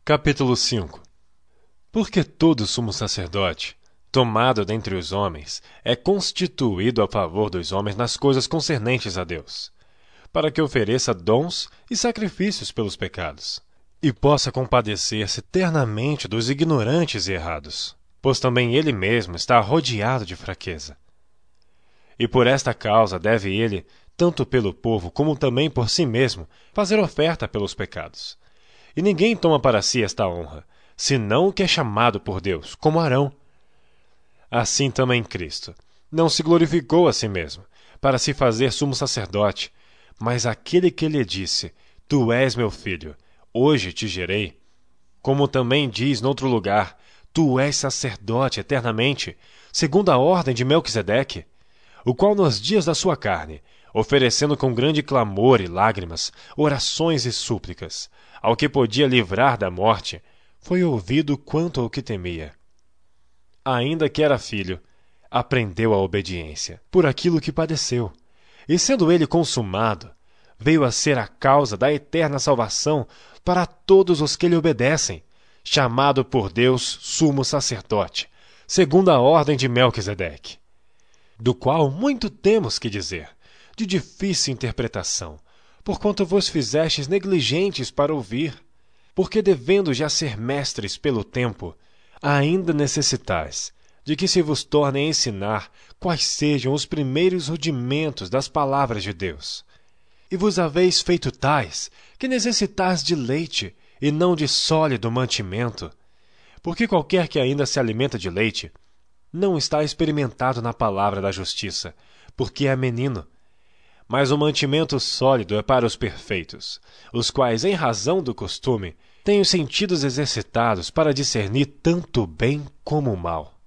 Capítulo 5. Porque todo sumo sacerdote, tomado dentre os homens, é constituído a favor dos homens nas coisas concernentes a Deus, para que ofereça dons e sacrifícios pelos pecados, e possa compadecer-se ternamente dos ignorantes e errados, pois também ele mesmo está rodeado de fraqueza. E por esta causa deve ele, tanto pelo povo como também por si mesmo, fazer oferta pelos pecados. E ninguém toma para si esta honra, senão o que é chamado por Deus, como Arão. Assim também Cristo não se glorificou a si mesmo, para se fazer sumo sacerdote, mas aquele que lhe disse: Tu és meu filho, hoje te gerei. Como também diz noutro lugar: Tu és sacerdote eternamente, segundo a ordem de Melquisedeque, o qual nos dias da sua carne, oferecendo com grande clamor e lágrimas, orações e súplicas, ao que podia livrar da morte, foi ouvido quanto ao que temia. Ainda que era filho, aprendeu a obediência, por aquilo que padeceu, e sendo ele consumado, veio a ser a causa da eterna salvação para todos os que lhe obedecem, chamado por Deus sumo sacerdote, segundo a ordem de Melquisedeque, do qual muito temos que dizer, de difícil interpretação, porquanto vos fizestes negligentes para ouvir, porque devendo já ser mestres pelo tempo, ainda necessitais de que se vos torne a ensinar quais sejam os primeiros rudimentos das palavras de Deus. E vos haveis feito tais que necessitais de leite e não de sólido mantimento, porque qualquer que ainda se alimenta de leite não está experimentado na palavra da justiça, porque é menino. Mas o mantimento sólido é para os perfeitos, os quais, em razão do costume, têm os sentidos exercitados para discernir tanto o bem como o mal.